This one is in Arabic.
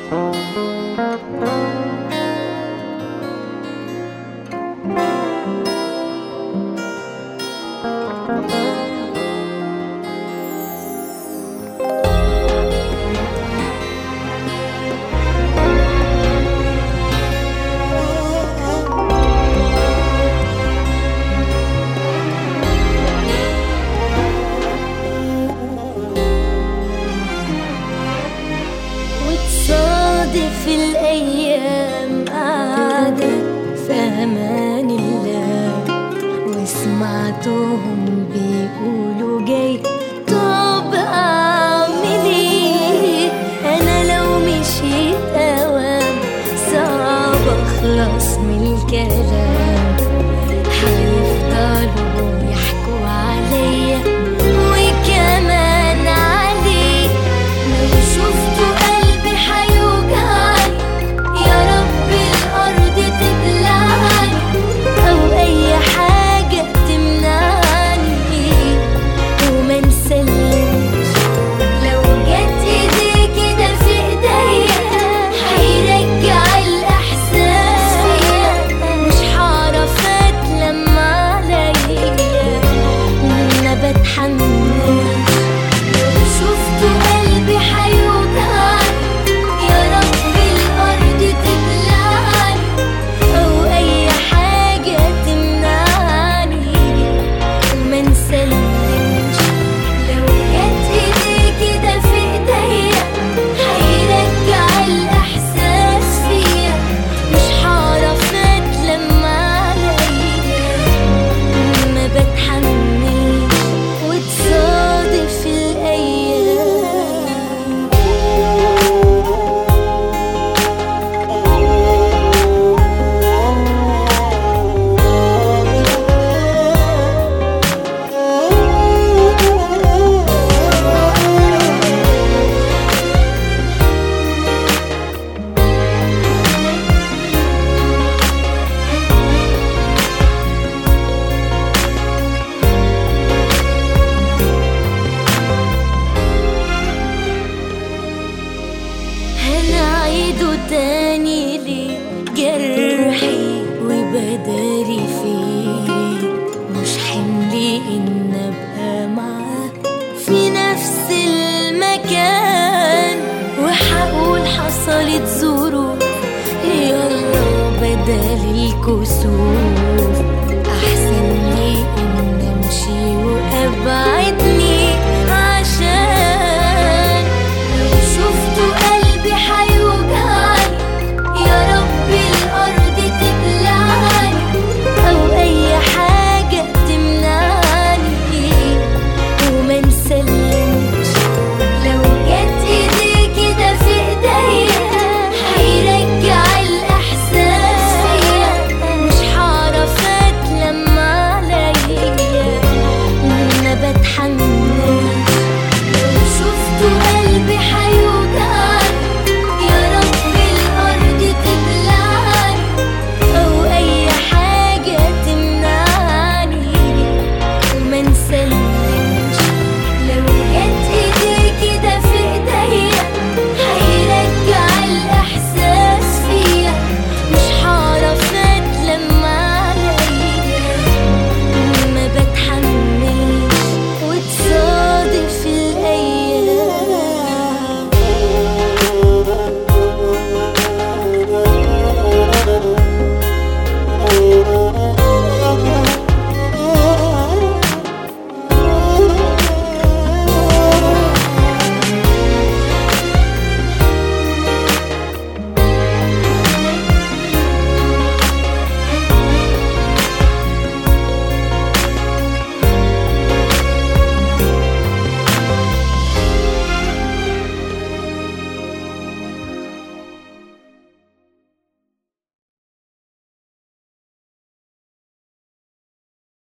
في الأيام قاعدة في أمان الله، وسمعتهم بيقولوا جاي. طب أعمل إيه؟ أنا لو مشيت أوام صعب أخلص من الكلام، هيفضلوا يحكوا عليا وكمان عليك. لو شفتوا قلبي حيوجعني، يا رب الأرض تبلعني أو أي حاجة تمنعني وما نسلمش. لو جت إيدي كده في إيديا هيرجع الإحساس فيا، مش هعرف أتلم عليا ما بتحملش. لو شفتوا قلبي حيوجعني، يا رب الأرض تبلعني أو أي حاجة تمنعني وما نسلمش. لو جت إيدي كده في إيديا هيرجع الإحساس فيا، مش هعرف أتلم عليا ما بتحملش. وتصادف الأيام هنعيده تاني ليه؟ جرحي وبداري فيه، مش حملي إن أبقى معاه في نفس المكان. وحقول حصلت ظروف، يلا بدل الكسوف